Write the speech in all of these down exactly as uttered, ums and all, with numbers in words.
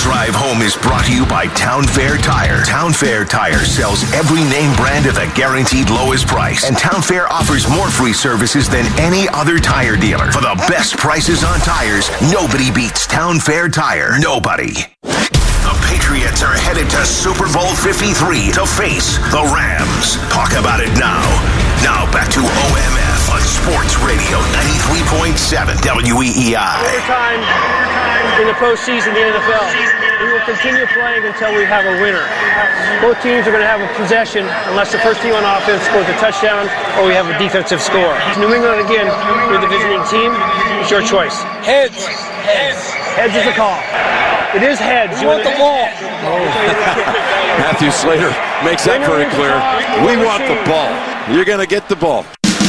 Drive Home is brought to you by Town Fair Tire. Town Fair Tire sells every name brand at the guaranteed lowest price. And Town Fair offers more free services than any other tire dealer. For the best prices on tires, nobody beats Town Fair Tire. Nobody. The Patriots are headed to Super Bowl fifty-three to face the Rams. Talk about it now. Now back to O M F on Sports Radio ninety-three point seven W E E I. Overtime in the postseason, the N F L. We will continue playing until we have a winner. Both teams are going to have a possession unless the first team on offense scores a touchdown or we have a defensive score. New England, again, you're the visiting team. It's your choice. Heads. Heads. Heads is the call. It is heads. You want the ball. Matthew Slater makes that very clear. We want the ball. You're going to get the ball.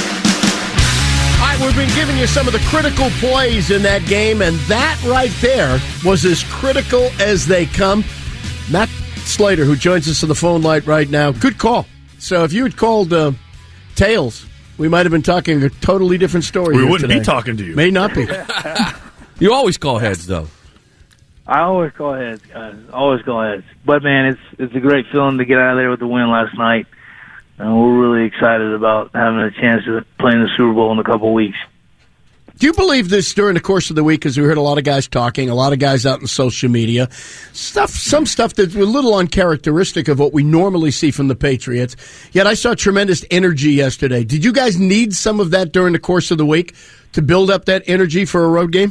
All right, we've been giving you some of the critical plays in that game, and that right there was as critical as they come. Matt Slater, who joins us on the phone line right now, good call. So if you had called uh, Tails, we might have been talking a totally different story. We here wouldn't today. be talking to you. May not be. You always call heads, though. I always call heads, guys. Always call heads. But, man, it's it's a great feeling to get out of there with the win last night. And we're really excited about having a chance to play in the Super Bowl in a couple of weeks. Do you believe this during the course of the week? Because we heard a lot of guys talking, a lot of guys out in social media, stuff, some stuff that's a little uncharacteristic of what we normally see from the Patriots. Yet I saw tremendous energy yesterday. Did you guys need some of that during the course of the week to build up that energy for a road game?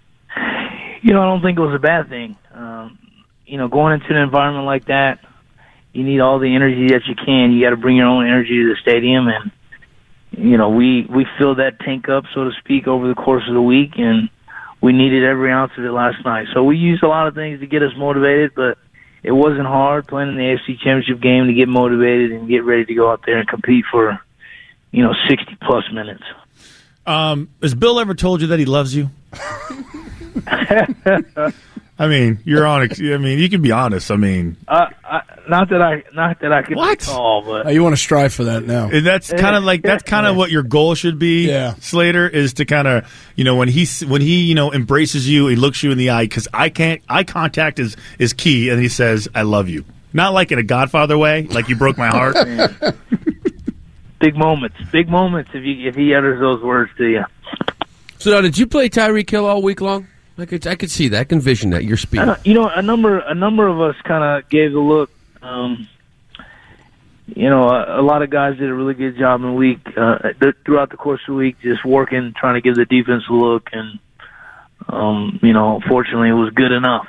You know, I don't think it was a bad thing. Um, you know, going into an environment like that, you need all the energy that you can. You got to bring your own energy to the stadium, and you know, we we filled that tank up, so to speak, over the course of the week, and we needed every ounce of it last night. So we used a lot of things to get us motivated, but it wasn't hard playing in the A F C Championship game to get motivated and get ready to go out there and compete for, you know, sixty plus minutes. Um, has Bill ever told you that he loves you? I mean, you're on. I mean, you can be honest. I mean, uh, I, not that I, not that I can what? recall, but Oh, you want to strive for that now. And that's kind of like that's kind of what your goal should be, Yeah. Slater, is to kind of, you know, when he when he you know embraces you, he looks you in the eye, because I can't eye contact is is key, and he says, "I love you," not like in a Godfather way, like you broke my heart. Big moments, big moments. If you if he utters those words to you. So now, did you play Tyreek Hill all week long? I could, I could see that. I can vision that. Your speed. Uh, you know, a number, a number of us kind of gave the look. Um, you know, a, a lot of guys did a really good job in the week uh, th- throughout the course of the week, just working, trying to give the defense a look, and um, you know, unfortunately, it was good enough.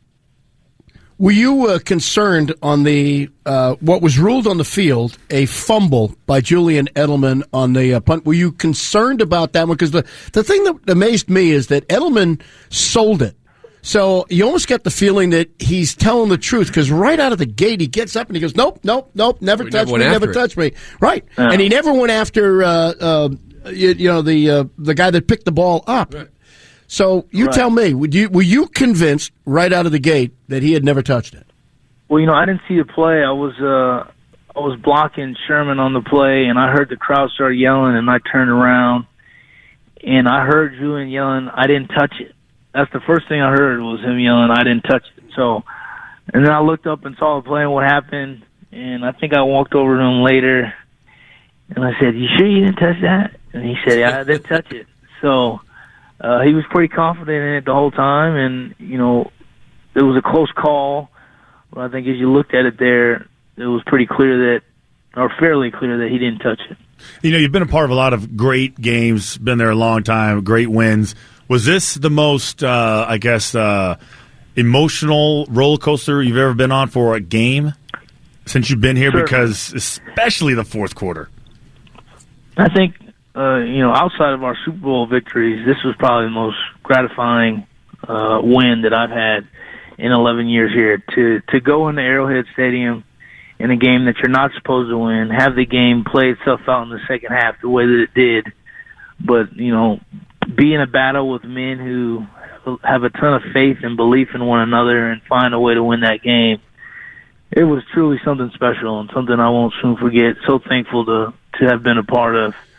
Were you uh, concerned on the uh, what was ruled on the field, a fumble by Julian Edelman on the uh, punt? Were you concerned about that one? Because the, the thing that amazed me is that Edelman sold it. So you almost get the feeling that he's telling the truth, because right out of the gate he gets up and he goes, nope, nope, nope, never We touch never me, went never after touch me. Right. Yeah. And he never went after, uh, uh, you, you know, the uh, the guy that picked the ball up. Right. So you Right. tell me, would you, were you convinced right out of the gate that he had never touched it? Well, you know, I didn't see the play. I was uh, I was blocking Sherman on the play, and I heard the crowd start yelling, and I turned around, and I heard Julian yelling, "I didn't touch it." That's the first thing I heard was him yelling, "I didn't touch it." So, and then I looked up and saw the play and what happened, and I think I walked over to him later, and I said, "You sure you didn't touch that?" And he said, "Yeah, I didn't touch it." So uh, he was pretty confident in it the whole time, and, you know, it was a close call. But I think as you looked at it there, it was pretty clear that, or fairly clear that he didn't touch it. You know, you've been a part of a lot of great games, been there a long time, great wins. Was this the most, uh, I guess, uh, emotional roller coaster you've ever been on for a game since you've been here? Sure. Because especially the fourth quarter. I think, uh, you know, outside of our Super Bowl victories, this was probably the most gratifying uh, win that I've had in eleven years here. To to go into Arrowhead Stadium in a game that you're not supposed to win, have the game play itself out in the second half the way that it did, but, you know, be in a battle with men who have a ton of faith and belief in one another and find a way to win that game. It was truly something special and something I won't soon forget. So thankful to, to have been a part of.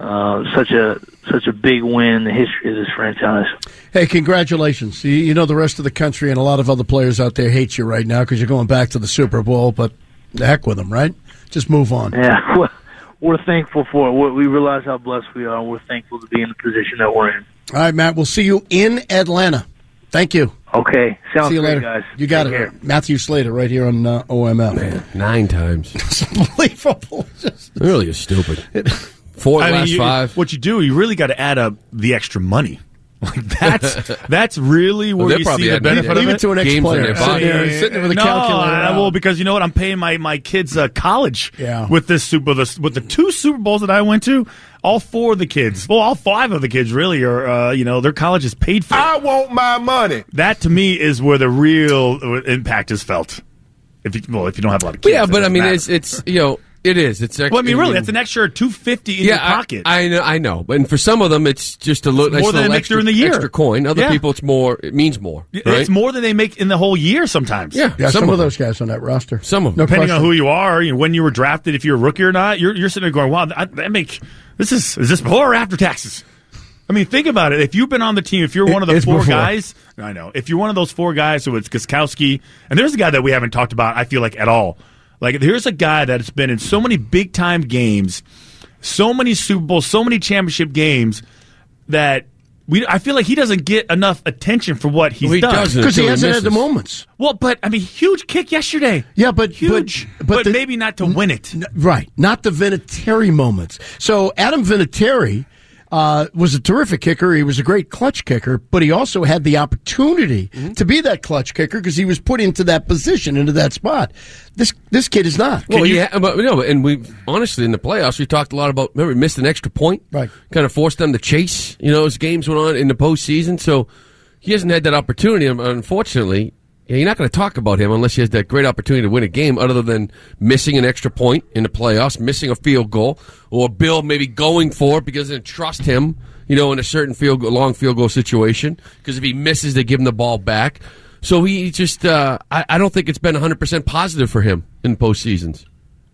uh, such a such a big win in the history of this franchise. Hey, congratulations. You, you know the rest of the country and a lot of other players out there hate you right now because you're going back to the Super Bowl, but the heck with them, right? Just move on. Yeah, well, we're thankful for it. We're, we realize how blessed we are. We're thankful to be in the position that we're in. All right, Matt, we'll see you in Atlanta. Thank you. Okay. Sounds see you great, later. guys. You got Take it. care. Matthew Slater right here on uh, O M L. Man, nine times. It's unbelievable. Just, It really is stupid. Four I mean, last you, five. What you do, you really got to add up the extra money. Like that's that's really where Well, you probably see the had- benefit leave of it to an Games ex-player. in their Sitting body. there, sitting there with a no, calculator. I- out. well, because you know what, I'm paying my my kids uh, college Yeah. with this Super the, with the two Super Bowls that I went to. All four of the kids, well, all five of the kids really are, uh, you know, their college is paid for. I want my money. That to me is where the real impact is felt. If you, well, if you don't have a lot of kids, yeah, it but I doesn't mean, matter. it's it's you know, it is. It's Well, I mean, really, that's an extra two fifty in yeah, your pocket. I, I know, I know. And for some of them, it's just a little, More nice than little they make extra, during the year. extra coin. Other Yeah. people, it's more. It means more. it's Right? more than they make in the whole year sometimes. Yeah, Yeah, some, some of of them. those guys on that roster. Some of No them. Depending question. on who you are, you know, when you were drafted, if you're a rookie or not, you're you're sitting there going, "Wow, that, that make this is is this before or after taxes?" I mean, think about it. If you've been on the team, if you're one of the It's four before. guys, I know. If you're one of those four guys, so it's Gostkowski, and there's a guy that we haven't talked about. I feel like at all. Like here's a guy that has been in so many big time games, so many Super Bowls, so many championship games that. We, I feel like he doesn't get enough attention for what he's Well, he done. doesn't. Because he until he hasn't had the misses. moments. Well, but I mean, huge kick yesterday. Yeah, but huge, but, but, the- maybe not to win it. N- Right, not the Vinatieri moments. So Adam Vinatieri uh, was a terrific kicker. He was a great clutch kicker, but he also had the opportunity Mm-hmm. to be that clutch kicker because he was put into that position, into that spot. This this kid is not. Well, you- yeah, but no, and we honestly in the playoffs we talked a lot about. Remember, we missed an extra point, Right. Kind of forced them to chase. You know, as games went on in the postseason, so he hasn't had that opportunity. and Unfortunately, yeah, you're not going to talk about him unless he has that great opportunity to win a game, other than missing an extra point in the playoffs, missing a field goal, or Bill maybe going for it because they didn't trust him. You know, in a certain field goal, long field goal situation, because if he misses, they give him the ball back. So he just, uh, I, I don't think it's been one hundred percent positive for him in postseasons.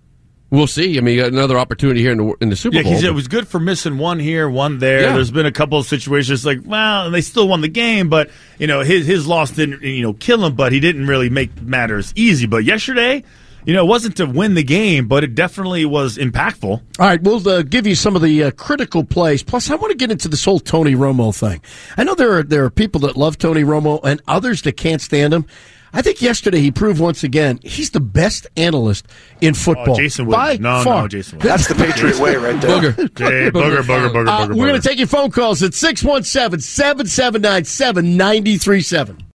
We'll see. I mean, you got another opportunity here in the in the Super Yeah, Bowl. because it but- was good for missing one here, one there. Yeah. There's been a couple of situations like, well, and they still won the game, but you know, his his loss didn't you know kill him, but he didn't really make matters easy. But yesterday, you know, it wasn't to win the game, but it definitely was impactful. All right, we'll uh, give you some of the uh, critical plays. Plus, I want to get into this whole Tony Romo thing. I know there are there are people that love Tony Romo and others that can't stand him. I think yesterday he proved once again he's the best analyst in football. Oh, Jason by Witten. No, far. no, Jason Witten. That's the Patriot way right there. Booger. Jay, booger, booger, booger, Uh, booger, we're going booger. to take your phone calls at six one seven, seven seven nine, seven nine three seven.